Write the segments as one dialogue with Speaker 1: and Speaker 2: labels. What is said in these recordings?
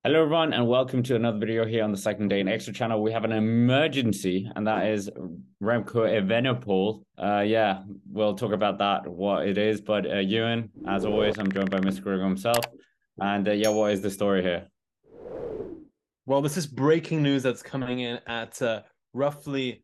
Speaker 1: Hello, everyone, and welcome to another video here on the Second Day in Extra channel. We have an emergency, and that is Remco Evenepoel. Yeah, we'll talk about that, what it is. But Ewan, as always, I'm joined by Mr. Gregor himself. And yeah, what is the story here?
Speaker 2: Well, this is breaking news that's coming in at roughly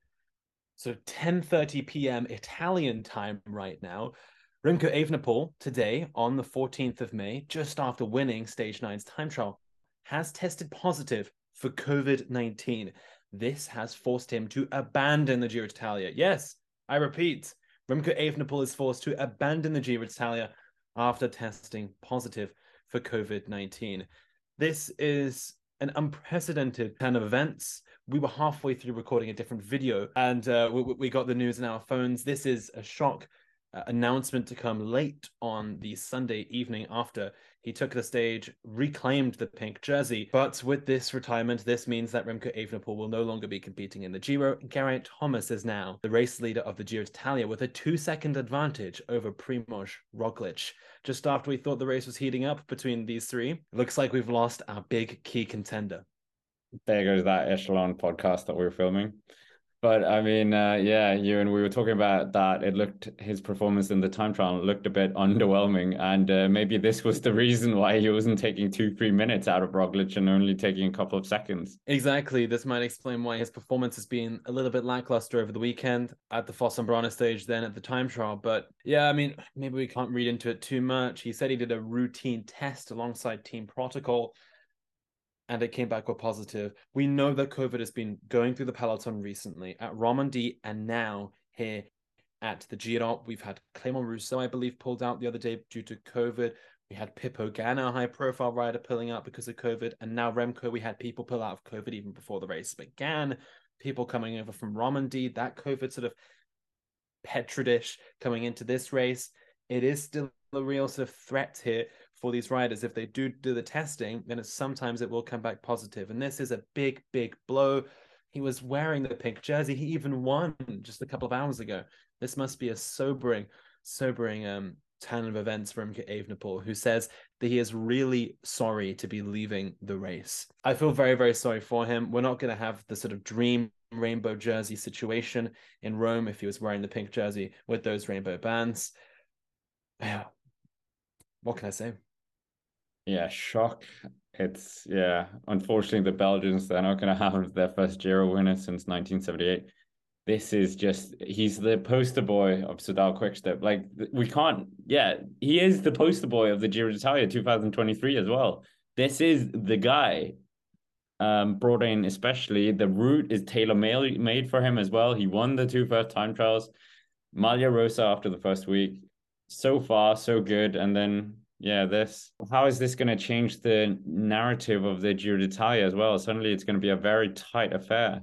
Speaker 2: 10:30 p.m. Italian time right now. Remco Evenepoel today on the 14th of May, just after winning Stage 9's time trial, has tested positive for COVID-19. This has forced him to abandon the Giro d'Italia. Yes, I repeat, Remco Evenepoel is forced to abandon the Giro d'Italia after testing positive for COVID-19. This is an unprecedented turn of events. We were halfway through recording a different video and we got the news in our phones. This is a shock announcement to come late on the Sunday evening after he took the stage, reclaimed the pink jersey. But with this retirement, this means that Remco Evenepoel will no longer be competing in the Giro. Geraint Thomas is now the race leader of the Giro d'Italia with a 2-second advantage over Primoz Roglic. Just after we thought the race was heating up between these three, it looks like we've lost our big key contender.
Speaker 1: There goes that Echelon podcast that we were filming. But I mean, yeah, you and we were talking about that. It looked his performance in the time trial looked a bit underwhelming, and maybe this was the reason why he wasn't taking 2, 3 minutes out of Roglic and only taking a couple of seconds.
Speaker 2: Exactly. This might explain why his performance has been a little bit lackluster over the weekend at the Fossombrano stage, then at the time trial. But yeah, I mean, maybe we can't read into it too much. He said he did a routine test alongside team protocol and it came back with positive. We know that COVID has been going through the peloton recently at Romandie and now here at the Giro. We've had Clément Rousseau, I believe, pulled out the other day due to COVID. We had Pippo Ganna, a high-profile rider, pulling out because of COVID. And now Remco, we had people pull out of COVID even before the race began. People coming over from Romandie, that COVID sort of petri dish coming into this race. It is still a real sort of threat here for these riders. If they do the testing, then sometimes it will come back positive. And this is a big, big blow. He was wearing the pink jersey. He even won just a couple of hours ago. This must be a sobering turn of events for Remco Evenepoel, who says that he is really sorry to be leaving the race. I feel very, very sorry for him. We're not going to have the sort of dream rainbow jersey situation in Rome if he was wearing the pink jersey with those rainbow bands. Yeah, what can I say?
Speaker 1: Yeah, shock. Yeah, unfortunately, the Belgians, they're not going to have their first Giro winner since 1978. This is just, he's the poster boy of Soudal Quickstep. Like, we can't, yeah, he is the poster boy of the Giro d'Italia 2023 as well. This is the guy, brought in, especially the route is tailor-made for him as well. He won the two first time trials, Maglia Rosa after the first week. So far, so good. And then, yeah, this. How is this going to change the narrative of the Giro d'Italia as well? Suddenly, it's going to be a very tight affair.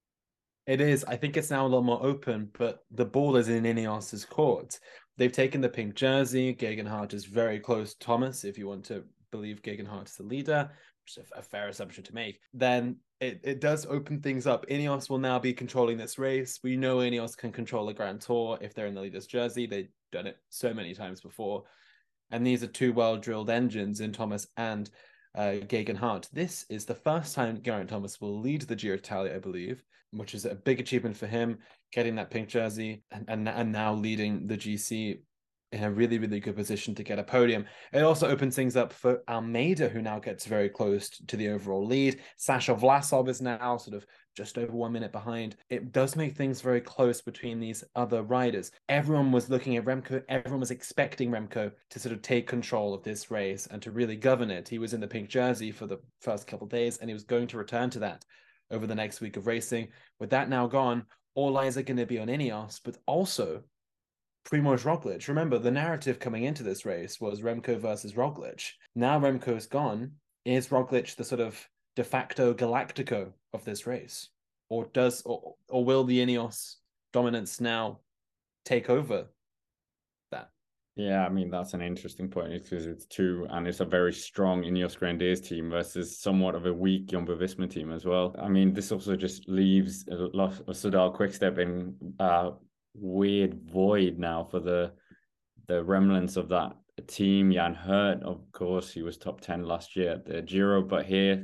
Speaker 2: It is. I think it's now a lot more open, but the ball is in Ineos's court. They've taken the pink jersey. Geoghegan Hart is very close to Thomas, if you want to believe Geoghegan Hart is the leader, which is a fair assumption to make. Then it does open things up. Ineos will now be controlling this race. We know Ineos can control a Grand Tour if they're in the leader's jersey. They've done it so many times before. And these are two well-drilled engines in Thomas and Geoghegan Hart. This is the first time Geraint Thomas will lead the Giro d'Italia, I believe, which is a big achievement for him, getting that pink jersey and now leading the GC in a really, really good position to get a podium. It also opens things up for Almeida, who now gets very close to the overall lead. Sasha Vlasov is now sort of just over 1 minute behind. It does make things very close between these other riders. Everyone was looking at Remco. Everyone was expecting Remco to sort of take control of this race and to really govern it. He was in the pink jersey for the first couple of days, and he was going to return to that over the next week of racing. With that now gone, all eyes are going to be on Ineos, but also Primoz Roglic. Remember, the narrative coming into this race was Remco versus Roglic. Now Remco's gone. Is Roglic the sort of de facto Galactico of this race? Or will the Ineos dominance now take over that?
Speaker 1: Yeah, I mean, that's an interesting point because it's two, and it's a very strong Ineos Grenadiers team versus somewhat of a weak Jumbo Visma team as well. I mean, this also just leaves a lot of Soudal Quickstep in weird void now for the remnants of that team. Jan Hurt, of course, he was top 10 last year at the Giro, but here,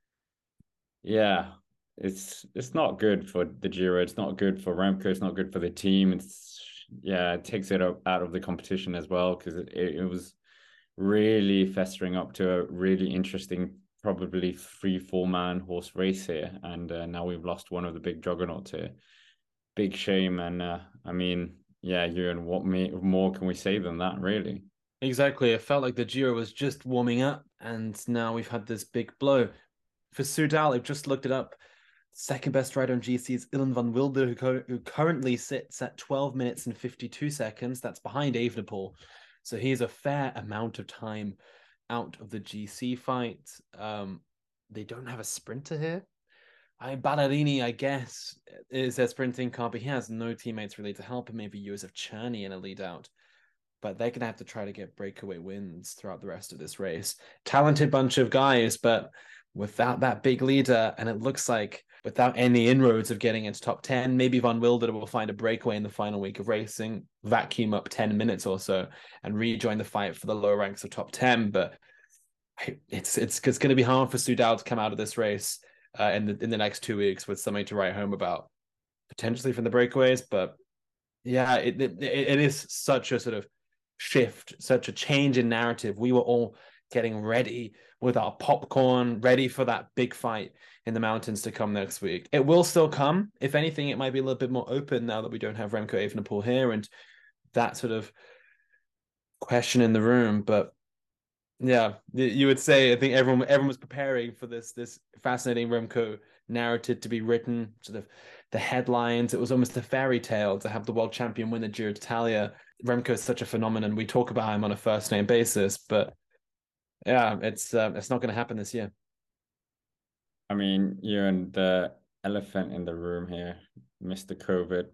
Speaker 1: yeah, it's not good for the Giro. It's not good for Remco. It's not good for the team. It takes it out of the competition as well, because it was really festering up to a really interesting, probably 3-4 man horse race here, and now we've lost one of the big juggernauts here. Big shame, and I mean, yeah, Ewan, what more can we say than that, really?
Speaker 2: Exactly. It felt like the Giro was just warming up, and now we've had this big blow. For Soudal, I've just looked it up. Second best rider on GC is Ilan van Wilder, who currently sits at 12 minutes and 52 seconds. That's behind Evenepoel. So he's a fair amount of time out of the GC fight. They don't have a sprinter here. Ballerini, I guess, is their sprinting car, but he has no teammates really to help him. Maybe Josef Czerny in a lead out. But they're going to have to try to get breakaway wins throughout the rest of this race. Talented bunch of guys, but without that big leader, and it looks like without any inroads of getting into top 10, maybe Van Wilder will find a breakaway in the final week of racing, vacuum up 10 minutes or so, and rejoin the fight for the lower ranks of top 10. But it's going to be hard for Soudal to come out of this race in the next 2 weeks with something to write home about, potentially from the breakaways. But yeah, it is such a sort of shift, such a change in narrative. We were all getting ready with our popcorn, ready for that big fight in the mountains to come next week. It will still come. If anything, it might be a little bit more open now that we don't have Remco Evenepoel here and that sort of question in the room. But yeah, you would say I think everyone was preparing for this fascinating Remco narrative to be written, sort of the headlines. It was almost a fairy tale to have the world champion win the Giro d'Italia. Remco is such a phenomenon. We talk about him on a first name basis, but yeah, it's not going to happen this year.
Speaker 1: I mean, you're in the elephant in the room here, Mr. COVID.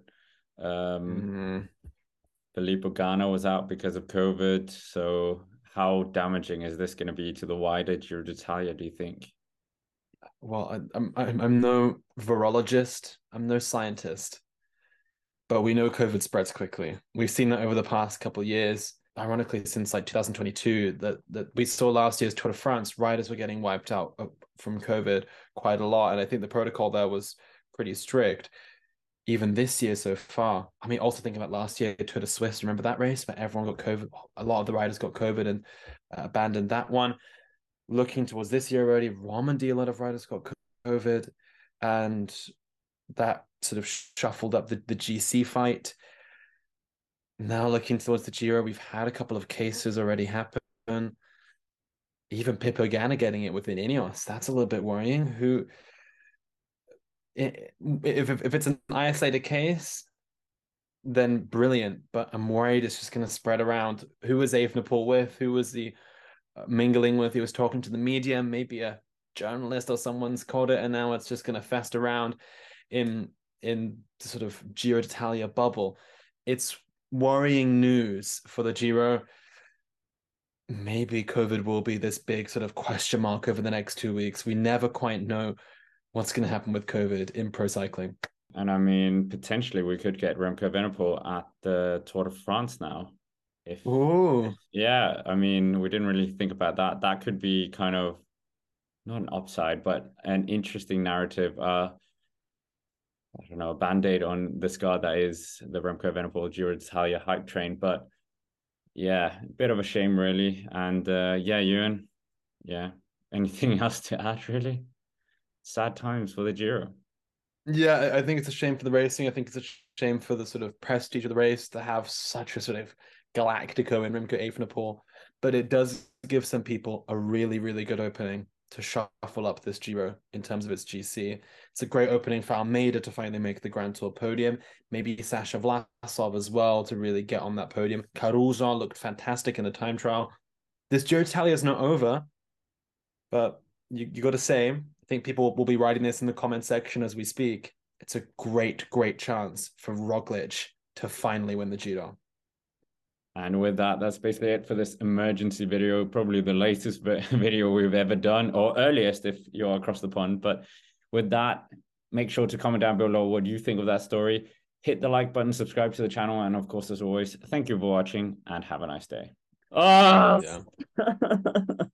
Speaker 1: Filippo Ganna was out because of COVID. So how damaging is this going to be to the wider Giro d'Italia, do you think?
Speaker 2: Well, I'm no virologist. I'm no scientist, but we know COVID spreads quickly. We've seen that over the past couple of years. Ironically, since like 2022, that we saw last year's Tour de France, riders were getting wiped out from COVID quite a lot, and I think the protocol there was pretty strict. Even this year so far, I mean, also thinking about last year, Tour de Suisse. Remember that race where everyone got COVID? A lot of the riders got COVID and abandoned that one. Looking towards this year already, Romandy, a lot of riders got COVID, and that sort of shuffled up the GC fight. Now looking towards the Giro, we've had a couple of cases already happen. Even Pippo Ganna getting it within Ineos. That's a little bit worrying. If it's an isolated case, then brilliant. But I'm worried it's just going to spread around. Who was Evenepoel with? Who was the mingling with? He was talking to the media. Maybe a journalist or someone's caught it, and now it's just going to fest around in the sort of Giro d'Italia bubble. It's worrying news for the Giro. Maybe COVID will be this big sort of question mark over the next 2 weeks. We never quite know what's going to happen with COVID in pro cycling.
Speaker 1: And I mean, potentially we could get Remco Evenepoel at the Tour de France now. Yeah, I mean, we didn't really think about that. That could be kind of not an upside, but an interesting narrative. I don't know, a band-aid on the scar that is the Remco Evenepoel Giro d'Italia hype train. But yeah, a bit of a shame, really. And yeah, Ewan, yeah, anything else to add, really? Sad times for the Giro.
Speaker 2: Yeah, I think it's a shame for the racing. I think it's a shame for the sort of prestige of the race to have such a sort of Galactico in Remco Evenepoel. But it does give some people a really, really good opening to shuffle up this Giro in terms of its GC. It's a great opening for Almeida to finally make the Grand Tour podium. Maybe Sasha Vlasov as well to really get on that podium. Caruso looked fantastic in the time trial. This Giro d'Italia is not over, but you got to say, I think people will be writing this in the comment section as we speak. It's a great, great chance for Roglic to finally win the Giro.
Speaker 1: And with that, that's basically it for this emergency video, probably the latest video we've ever done, or earliest if you're across the pond. But with that, make sure to comment down below what you think of that story. Hit the like button, subscribe to the channel, and of course, as always, thank you for watching and have a nice day. Oh,
Speaker 2: Yeah.